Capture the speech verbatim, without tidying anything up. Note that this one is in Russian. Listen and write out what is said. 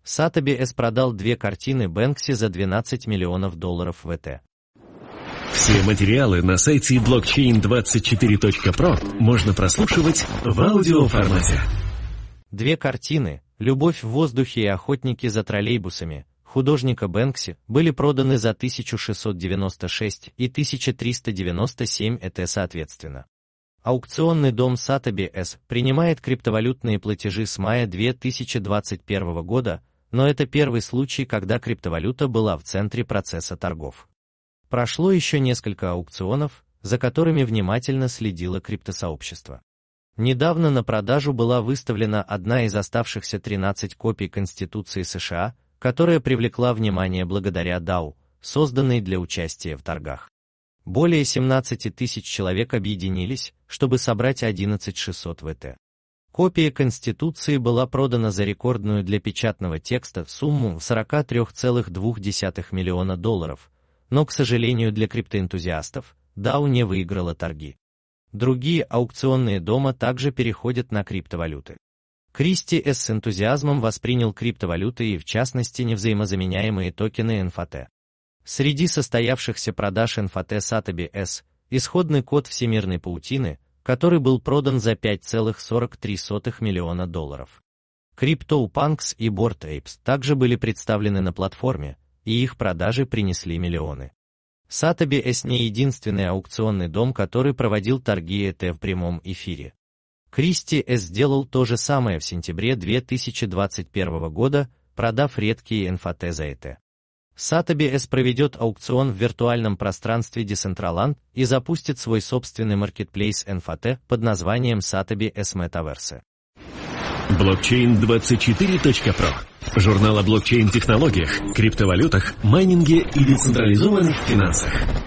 Сатоби продал две картины Бэнкси за двенадцать миллионов долларов вэ тэ. Все материалы на сайте блокчейн двадцать четыре точка про можно прослушивать в аудиоформате. Две картины «Любовь в воздухе» и «Охотники за троллейбусами» художника Бэнкси были проданы за тысячу шестьсот девяносто шесть и тысяча триста девяносто семь и тэ соответственно. Аукционный дом Сатоби принимает криптовалютные платежи с мая две тысячи двадцать первого года, но это первый случай, когда криптовалюта была в центре процесса торгов. Прошло еще несколько аукционов, за которыми внимательно следило криптосообщество. Недавно на продажу была выставлена одна из оставшихся тринадцати копий Конституции США, которая привлекла внимание благодаря дао, созданной для участия в торгах. Более семнадцати тысяч человек объединились, чтобы собрать одиннадцать тысяч шестьсот вэ тэ. Копия Конституции была продана за рекордную для печатного текста сумму в сорок три целых две десятых миллиона долларов, но, к сожалению для криптоэнтузиастов, дао не выиграла торги. Другие аукционные дома также переходят на криптовалюты. Кристи с энтузиазмом воспринял криптовалюты и, в частности, невзаимозаменяемые токены эн эф ти. Среди состоявшихся продаж эн эф ти Сатоби С исходный код всемирной паутины, который был продан за пять целых сорок три сотых миллиона долларов. CryptoPunks и Bored Apes также были представлены на платформе, и их продажи принесли миллионы. Сатоби С не единственный аукционный дом, который проводил торги и тэ в прямом эфире. Кристи С сделал то же самое в сентябре две тысячи двадцать первого года, продав редкие эн эф ти за и тэ. Сатоби С проведет аукцион в виртуальном пространстве Decentraland и запустит свой собственный маркетплейс эн эф ти под названием Сатоби С Metaverse. блокчейн двадцать четыре точка про. Журнал о блокчейн-технологиях, криптовалютах, майнинге и децентрализованных финансах.